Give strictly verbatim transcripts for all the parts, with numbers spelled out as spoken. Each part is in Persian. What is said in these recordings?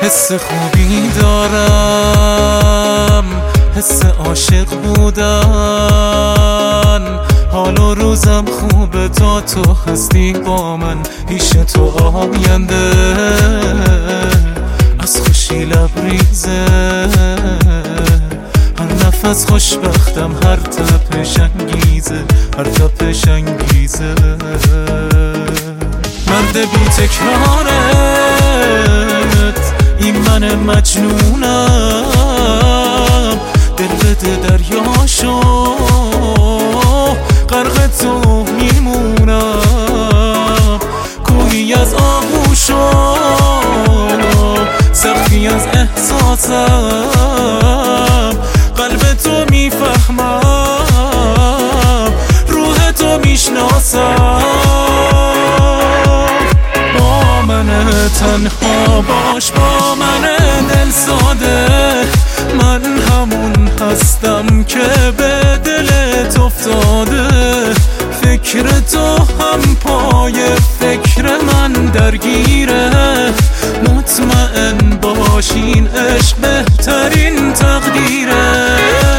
حس خوبی دارم، حس عاشق بودن. حال و روزم خوبه تا تو هستی با من، پیش تو آینده از خوشی لبریزه. هر نفس خوشبختم، هر تپش انگیزه، هر تپش انگیزه. مرد بی تکرارت، این من مجنونم. دل بده دریاشو، غرق تو میمونم. کوهی از آغوشو، سختی از احساسم. قلب تو میفهمم، روح تو میشناسم. با من تنها باش، با من دل ساده. من همون هستم که به دلت افتاده. فکر تو هم پای فکر من درگیره. مطمئن باشین عشق بهترین تقدیره.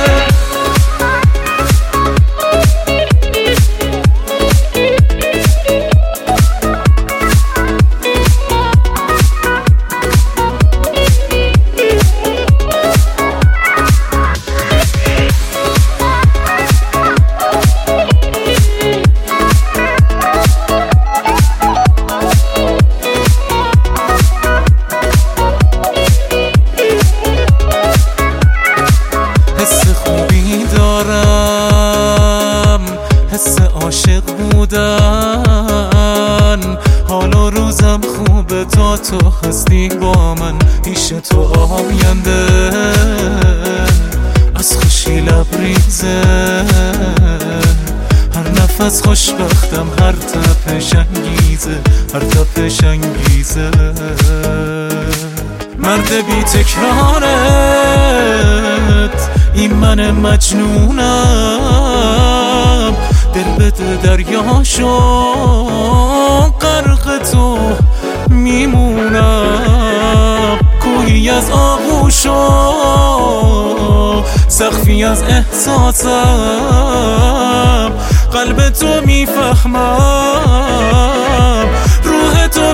حس عاشق بودن. حال و روزم خوبه تا تو هستی با من، پیش تو آینده از خوشی لبریزه. هر نفس خوشبختم، هر تپش انگیزه، هر تپش انگیزه. مرد بی تکرارت، این من مجنونم. دل بده دریاشو، غرق تو میمونم. کوهی از آغوشو، سقفی از احساسم. قلب تو میفهمم، روح تو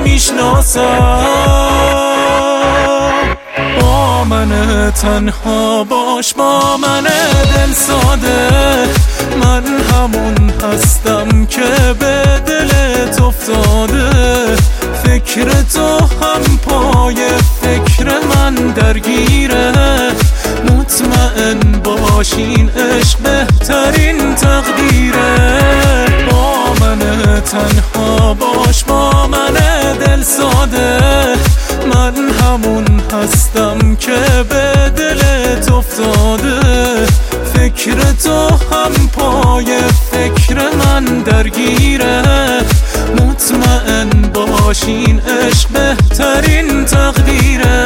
میشناسم. با من تنها باش، با من دل ساده. من همون هستم که به دلت افتاده. فکر تو هم پای فکر من درگیره. مطمئن باشین عشق بهترین تقدیره. با من تنها باش، با من دل ساده. من همون هستم که به دلت افتاده. فکر تو هم پای فکر من درگیره. مطمئن باشین عشق بهترین تقدیره.